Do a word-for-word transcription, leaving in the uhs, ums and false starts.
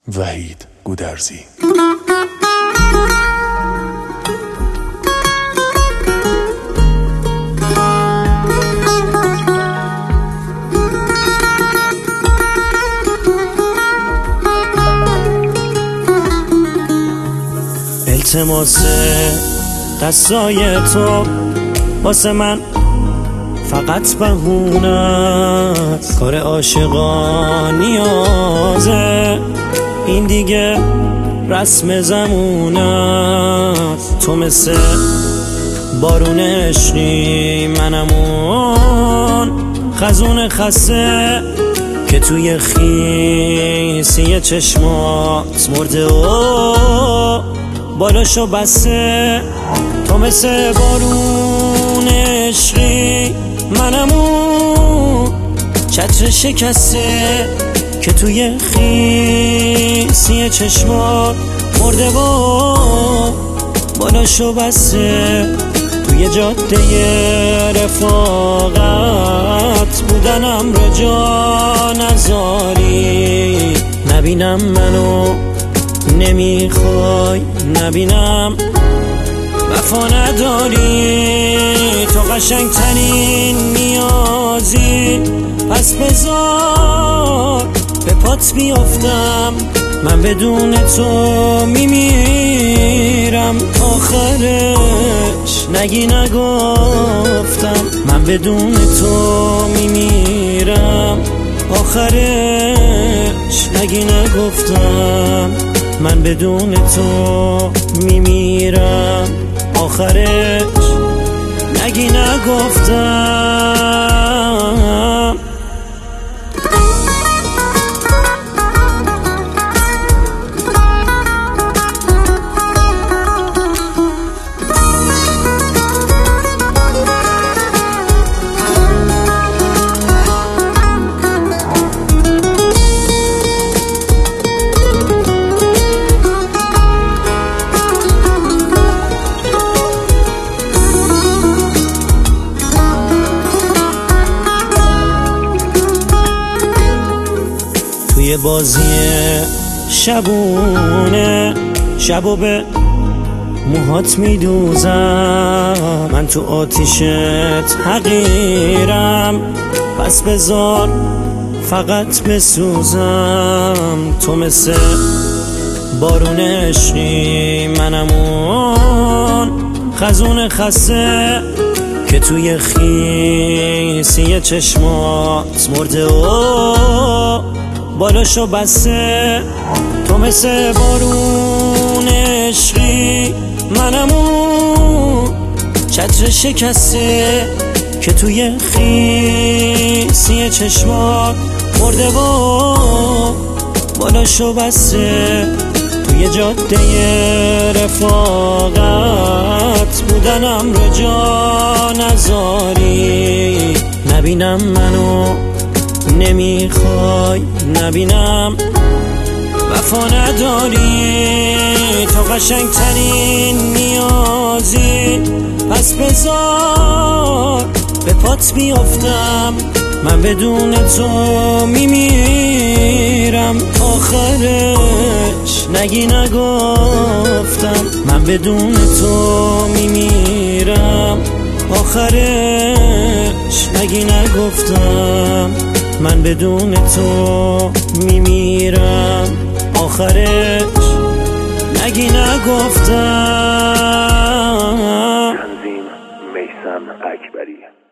وحید گودرزی. التماس دستای تو واسه من فقط بهونه است، کار عاشقان نیازه، این دیگه رسم زمونه است. تو مثل بارون عشقی، منم اون خزون خسته که توی خیسی چشمات مرده و بالاشو بسته. تو مثل بارون عشقی، منم اون چتر شکسته که توی خیسی چشمات مرده و بالاشو بسته. توی جاده رفاقت بودنم رو جا نذاری، نبینم منو نمیخوای، نبینم وفا نداری. تو قشنگترین نیازی، پس بذار به پات بیافتم، من بدون تو میمیرم. آخرش نگی نگفتم، من بدون تو میمیرم. آخرش نگی نگفتم، من بدون تو میمیرم. آخرش نگی نگفتم. توی بازی شبونه، شبو به موهات میدوزم، من تو آتیشت حقیرم، پس بذار فقط بسوزم. تو مثل بارون عشقی، منم اون خزون خسته که توی خیسی چشمات مرده و بالاشو بسته. تو مثل بارون عشقی، منم اون چتر شکسته که توی خیسی چشمات مرده و بالاشو بسته. توی جاده رفاقت بودنم رو جا نذاری، نبینم منو نمیخوای، نبینم وفا نداری. تو قشنگترین نیازی، پس بذار به پات بیافتم، من بدون تو میمیرم. آخرش نگی نگفتم، من بدون تو میمیرم. آخرش نگی نگفتم، من بدون تو میمیرم. آخرش نگی نگفتم. تنظیم میثم اکبری.